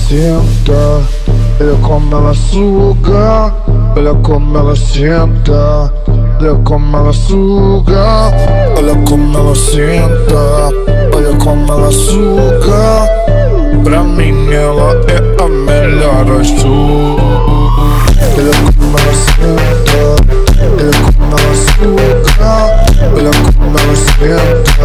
senta, olha como ela suga, olha como ela senta, olha como ela suga, olha como ela senta, olha como ela suga. Pra mim ela é a melhor ajuda. Olha como ela senta, olha como ela suga, olha como ela senta.